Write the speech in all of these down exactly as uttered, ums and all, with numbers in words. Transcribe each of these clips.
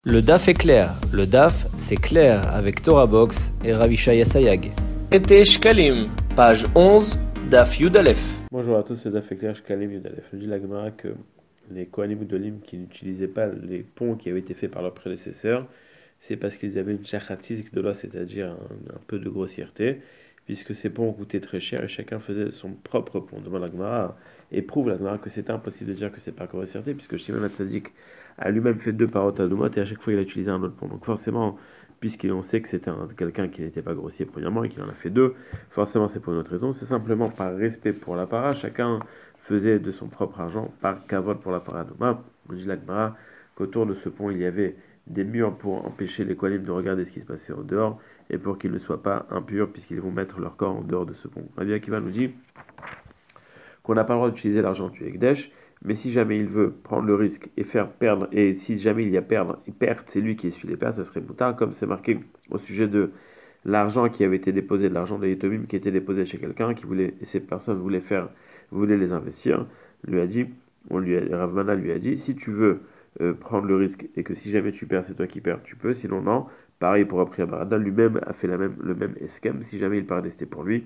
Le D A F est clair. Le D A F, c'est clair avec Torah Box et Ravishaya Sayag. Été Shkalim, page onze, Daf Yudalef. Bonjour à tous, c'est D A F est clair, Shkalim Yudalef. Je dis la Gemara que les Kohanim Gdolim qui n'utilisaient pas les ponts qui avaient été faits par leurs prédécesseurs, c'est parce qu'ils avaient une shachatzik de l'os, c'est-à-dire un, un peu de grossièreté, puisque ces ponts coûtaient très cher et chacun faisait son propre pont. Demande la Gemara et prouve la Gemara que c'est impossible de dire que c'est par grossièreté, puisque Shimon HaTzadik a lui-même fait deux paroles à Doumot et à chaque fois il a utilisé un autre pont. Donc forcément, puisqu'on sait que c'était quelqu'un qui n'était pas grossier premièrement et qu'il en a fait deux, forcément c'est pour une autre raison, c'est simplement par respect pour la para, chacun faisait de son propre argent par kavod pour la para. Douma, on dit la Gemara qu'autour de ce pont il y avait des murs pour empêcher les Kohanim de regarder ce qui se passait en dehors et pour qu'ils ne soient pas impurs puisqu'ils vont mettre leur corps en dehors de ce pont. Rabbi Akiva nous dit qu'on n'a pas le droit d'utiliser l'argent du Ekdesh, mais si jamais il veut prendre le risque et faire perdre, et si jamais il y a perdre et perte, c'est lui qui essuie les pertes, ça serait moutard, comme c'est marqué au sujet de l'argent qui avait été déposé, de l'argent de Yetomim qui était déposé chez quelqu'un, qui voulait, et ces personnes voulaient faire, voulaient les investir, lui a dit, on lui a, Rav Mana lui a dit, si tu veux euh, prendre le risque et que si jamais tu perds, c'est toi qui perds, tu peux, sinon non. Pareil pour Apria Barada, lui-même a fait la même, le même esquem, si jamais il perdait, c'était pour lui,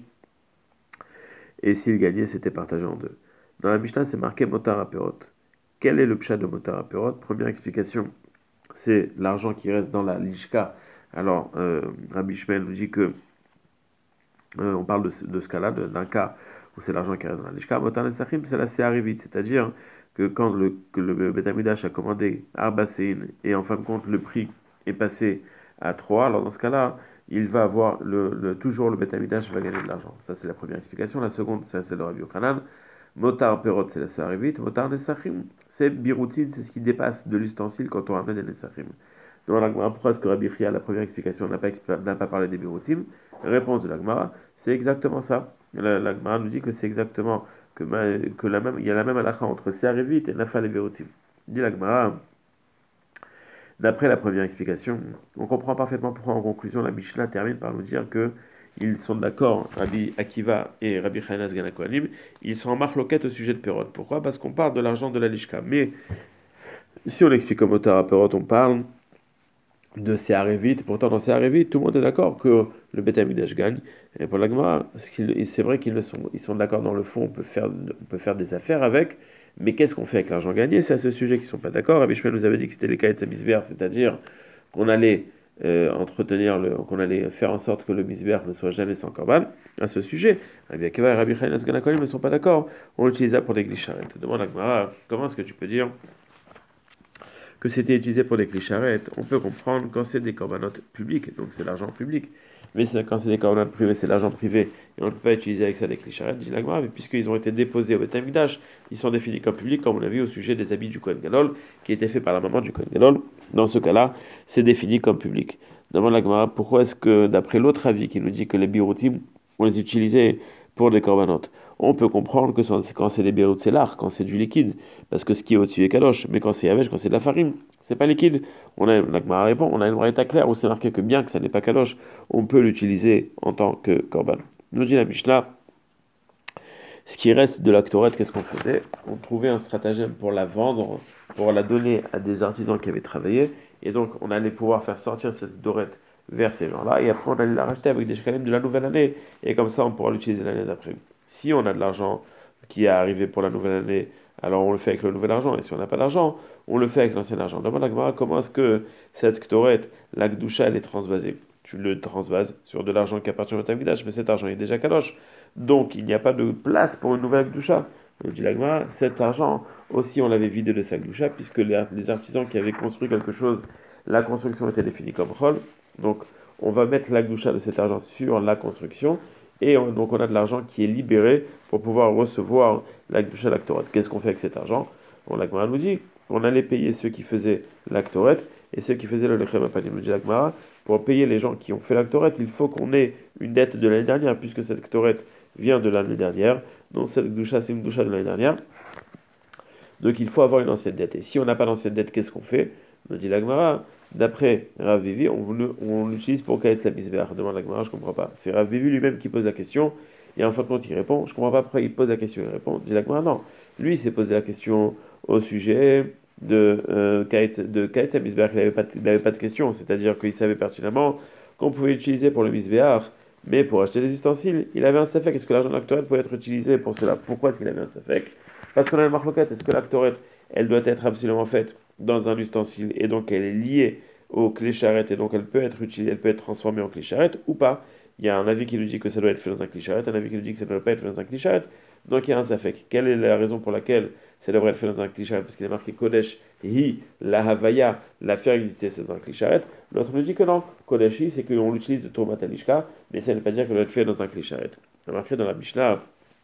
et s'il gagnait, c'était partagé en deux. Dans la Mishnah, c'est marqué Motar Aperot. Quel est le pshat de Motar Aperot? Première explication, c'est l'argent qui reste dans la lishka. Alors, euh, Rabbi Shmuel nous dit que euh, on parle de, de ce cas-là, d'un cas où c'est l'argent qui reste dans la lishka. Motar Nesachim, c'est la Séarivit, c'est-à-dire que quand le, que le Beth Amidash a commandé Arba Sein et en fin de compte le prix est passé à trois, alors dans ce cas-là, il va avoir le, le, toujours le Beth Amidash va gagner de l'argent. Ça c'est la première explication. La seconde, ça, c'est le Rabbi Yochanan. Motar Perot, c'est la Sarivit. Motar Nesachim, c'est Biroutin, c'est ce qui dépasse de l'ustensile quand on ramène des Nesachim. Dans l'Agmara, pourquoi est-ce que Rabbi Chia, la première explication, n'a pas, n'a pas parlé des Biroutim? Réponse de l'Agmara, c'est exactement ça. L'Agmara nous dit que c'est exactement, que, que la même, il y a la même halakha entre Sarivit et Nafal et Biroutim. Dit l'Agmara, d'après la première explication, on comprend parfaitement pourquoi en conclusion la Mishnah termine par nous dire que ils sont d'accord, Rabbi Akiva et Rabbi Chayanas Ganakoanim, ils sont en marloquette au sujet de Perot. Pourquoi? Parce qu'on parle de l'argent de la Lishka. Mais si on explique comme auteur à Perot, on parle de Séarévit. Pourtant, dans Séarévit, tout le monde est d'accord que le Beth Amidash gagne. Et pour l'Agma, c'est vrai qu'ils sont, ils sont d'accord dans le fond, on peut, faire, on peut faire des affaires avec, mais qu'est-ce qu'on fait avec l'argent gagné? C'est à ce sujet qu'ils ne sont pas d'accord. Rabbi Shmuel nous avait dit que c'était les cas de sa misver, c'est-à-dire qu'on allait Euh, entretenir le, qu'on allait faire en sorte que le misber ne soit jamais sans korban. À ce sujet, Rabbi Akiva et Rabbi Chayanas Ganakolim ne sont pas d'accord. On l'utilisa pour des glisharet. Demande à Gemara, comment est-ce que tu peux dire que c'était utilisé pour des glisharet? On peut comprendre quand c'est des corbanotes publics, donc c'est l'argent public. Mais c'est, quand c'est des corbanotes privés, c'est l'argent privé, et on ne peut pas utiliser avec ça des glisharet, dit la Gemara, mais puisqu'ils ont été déposés au Beth Amikdash, ils sont définis comme publics, comme on l'a vu au sujet des habits du Kohen Gadol, qui étaient faits par la maman du Kohen Gadol. Dans ce cas-là, c'est défini comme public. Demande la Gemara, pourquoi est-ce que, d'après l'autre avis qui nous dit que les biroutim, on les utilisait pour des corbanotes, on peut comprendre que quand c'est des birout, c'est l'art, quand c'est du liquide, parce que ce qui est au-dessus est kadosh, mais quand c'est yavesh, quand c'est de la farine, c'est pas liquide. On a, la Gemara répond, on a une braïta claire où c'est marqué que bien que ça n'est pas kadosh, on peut l'utiliser en tant que korban. Nous dit la Mishnah, ce qui reste de la Ktoret, qu'est-ce qu'on faisait? On trouvait un stratagème pour la vendre, pour la donner à des artisans qui avaient travaillé, et donc on allait pouvoir faire sortir cette dorette vers ces gens-là, et après on allait la racheter avec des shkalim de la nouvelle année, et comme ça on pourra l'utiliser l'année d'après. Si on a de l'argent qui est arrivé pour la nouvelle année, alors on le fait avec le nouvel argent, et si on n'a pas d'argent, on le fait avec l'ancien argent. Demande à Gemara, comment est-ce que cette Ktoret, la Gdusha, elle est transvasée? Tu le transvases sur de l'argent qui appartient au Tamikdash, mais cet argent est déjà kadosh. Donc, il n'y a pas de place pour une nouvelle Gdusha. Il dit l'Agma, cet argent aussi, on l'avait vidé de sa Gdusha, puisque les, les artisans qui avaient construit quelque chose, la construction était définie comme Chol. Donc, on va mettre la Gdusha de cet argent sur la construction, et on, donc on a de l'argent qui est libéré pour pouvoir recevoir la Gdusha l'actorette. Qu'est-ce qu'on fait avec cet argent? Bon, l'Agma nous dit, on allait payer ceux qui faisaient l'actorette, et ceux qui faisaient le lechem apanim. Nous dit l'Agma, pour payer les gens qui ont fait l'actorette, il faut qu'on ait une dette de l'année dernière, puisque cette actorette vient de l'année dernière, donc cette gdusha c'est une gdusha de l'année dernière, donc il faut avoir une ancienne dette. Et si on n'a pas d'ancienne dette, qu'est-ce qu'on fait? Nous dit l'Agmara, d'après Rav Vivi, on, on l'utilise pour Kaet la misbéach. Demande l'Agmara, je ne comprends pas. C'est Rav Vivi lui-même qui pose la question, et en fin de compte il répond, je ne comprends pas pourquoi il pose la question et il répond. Dit l'Agmara, non, lui il s'est posé la question au sujet de euh, Kaet de Kaet Misbéach, il n'avait pas, il avait pas de question, c'est-à-dire qu'il savait pertinemment qu'on pouvait l'utiliser pour le Misbéach, mais pour acheter des ustensiles, il avait un safek. Est-ce que l'argent de l'actoret pouvait être utilisé pour cela? Pourquoi est-ce qu'il avait un safek? Parce qu'on a le marloquette. Est-ce que l'actoret, elle doit être absolument faite dans un ustensile et donc elle est liée au clé charrette et donc elle peut être utilisée, elle peut être transformée en clé charrette ou pas? Il y a un avis qui nous dit que ça doit être fait dans un clé charrette, un avis qui nous dit que ça ne doit pas être fait dans un clé charrette. Donc il y a un safek. Quelle est la raison pour laquelle ça devrait être fait dans un clé charrette? Parce qu'il est marqué Kodesh hi la havaya, la faire exister, c'est dans un clé charrette. L'autre nous dit que non. Kodesh hi, c'est qu'on l'utilise de Tourmat Alishka, mais ça ne veut pas dire qu'elle doit être fait dans un clé charrette. On a marqué dans la Mishnah,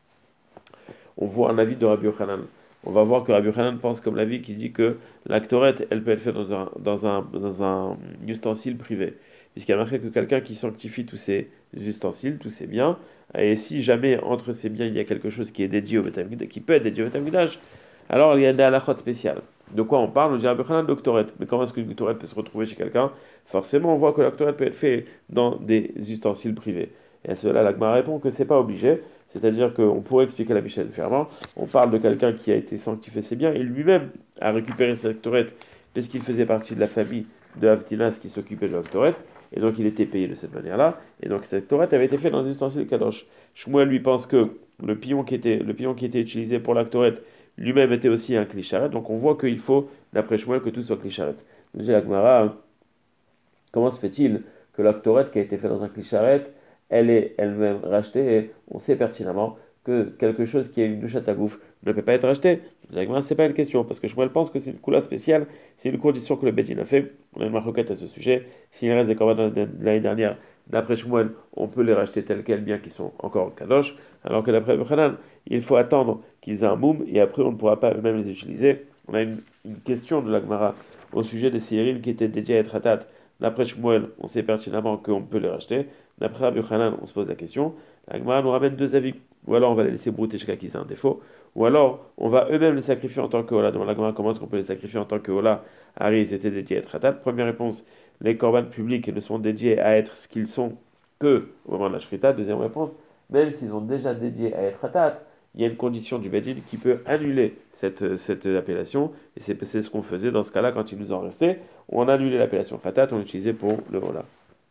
on voit un avis de Rabbi Yochanan. On va voir que Rabbi Yochanan pense comme l'avis qui dit que l'actorette, elle peut être faite dans un, dans un, dans un ustensile privé. Puisqu'il y a marqué que quelqu'un qui sanctifie tous ses ustensiles, tous ses biens, et si jamais entre ces biens il y a quelque chose qui est dédié au Beth Amikdash, qui peut être dédié au Beth Amikdash, alors il y a des halachot spéciales. De quoi on parle? On dit Rabbi Yochanan doctorette. Mais comment est-ce qu'une doctorette peut se retrouver chez quelqu'un? Forcément, on voit que l'actorette peut être fait dans des ustensiles privés. Et à cela, la Gemara répond que c'est pas obligé. C'est-à-dire qu'on pourrait expliquer la Mishnah différemment. On parle de quelqu'un qui a été sanctifié ses biens, et lui-même a récupéré sa doctorette parce qu'il faisait partie de la famille de Avtinas qui s'occupait de la doctorette, et donc il était payé de cette manière-là, et donc cette doctorette avait été faite dans des ustensiles kadosh. Shmuel lui pense que le pion qui était, le pion qui était utilisé pour la doctorette lui-même était aussi un clicharet, donc on voit qu'il faut, d'après Shmuel, que tout soit clicharet. J'ai la Gemara, comment se fait-il que la doctorette qui a été faite dans un clicharet, elle est elle-même rachetée, et on sait pertinemment que quelque chose qui est une douche à tagouf ne peut pas être racheté? C'est pas une question, parce que Shmuel pense que c'est une coula spéciale, c'est une condition que le Bédine a fait. On a une marquette à ce sujet. S'il reste des corbanes de l'année dernière, d'après Shmuel, on peut les racheter tels quels, bien qu'ils sont encore kadosh, alors que d'après Yochanan, il faut attendre qu'ils aient un moum, et après on ne pourra pas eux-mêmes les utiliser. On a une, une question de la Gemara au sujet des sérim qui étaient dédiés à être atat. D'après Shmuel, on sait pertinemment qu'on peut les racheter. D'après Rabbi Yochanan, on se pose la question. La Gemara nous ramène deux avis. Ou alors on va les laisser brouter jusqu'à qu'ils aient un défaut. Ou alors on va eux-mêmes les sacrifier en tant que Ola. Dans la Gemara, comment est-ce qu'on peut les sacrifier en tant que Ola? Harry, ils étaient dédiés à être atat. Première réponse, les korbanes publics ne sont dédiés à être ce qu'ils sont que au moment de la shrita. Deuxième réponse, même s'ils ont déjà dédié à être atat, il y a une condition du Bedin qui peut annuler cette, cette appellation, et c'est, c'est ce qu'on faisait dans ce cas-là quand il nous en restait. On annulait l'appellation Khatat, on l'utilisait pour le Ola.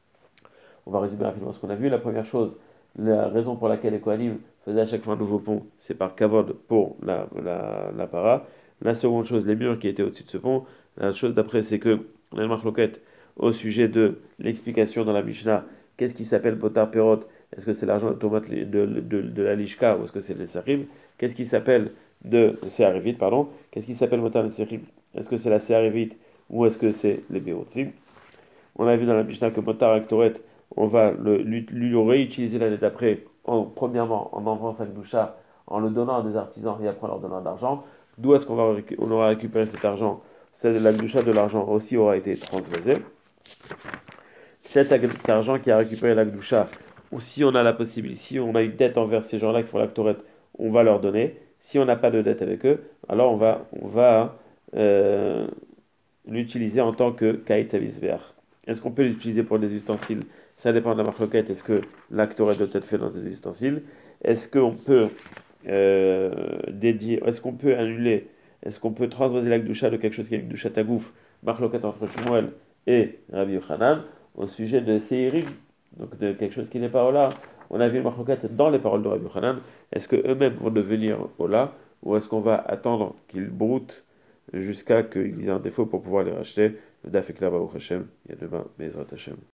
On va résumer rapidement ce qu'on a vu. La première chose, la raison pour laquelle les Kohanim faisaient à chaque fois un nouveau pont, c'est par kavod pour la, la, la para. La seconde chose, les murs qui étaient au-dessus de ce pont. La chose d'après, c'est que la marloquette au sujet de l'explication dans la Mishnah, qu'est-ce qui s'appelle potar perot? Est-ce que c'est l'argent de tomate de, de, de, de la lishka ou est-ce que c'est le sarim? Qu'est-ce qui s'appelle de séarivite, pardon? Qu'est-ce qui s'appelle motar le sarim? Est-ce que c'est la séarivite ou est-ce que c'est les béotzim? On a vu dans la Mishnah que motar aktoret, on va le, lui, lui le réutiliser l'année d'après, en, premièrement en enlevant sa gdoucha, en le donnant à des artisans et après en leur donnant de l'argent. D'où est-ce qu'on va, on aura récupéré cet argent? C'est la gdoucha de l'argent aussi aura été transvasée. Cet argent qui a récupéré la gdoucha, ou si on a la possibilité, si on a une dette envers ces gens-là qui font l'actorette, on va leur donner. Si on n'a pas de dette avec eux, alors on va, on va euh, l'utiliser en tant que kaït avisver. Est-ce qu'on peut l'utiliser pour des ustensiles? Ça dépend de la marloquette. Est-ce que l'actorette doit être fait dans des ustensiles? Est-ce qu'on peut euh, dédier, est-ce qu'on peut annuler, est-ce qu'on peut transvaser la gdoucha de quelque chose qui est une gdoucha tagouf? Marloquette entre Shmuel et Rabbi Yochanan au sujet de Seirim, donc de quelque chose qui n'est pas Ola. On a vu une marloquette dans les paroles de Rabbi Yochanan. Est-ce qu'eux-mêmes vont devenir Ola ou est-ce qu'on va attendre qu'ils broutent jusqu'à qu'ils aient un défaut pour pouvoir les racheter? Le Daf est clair, Baruch Hashem. Il y a demain, Bezrat Hashem.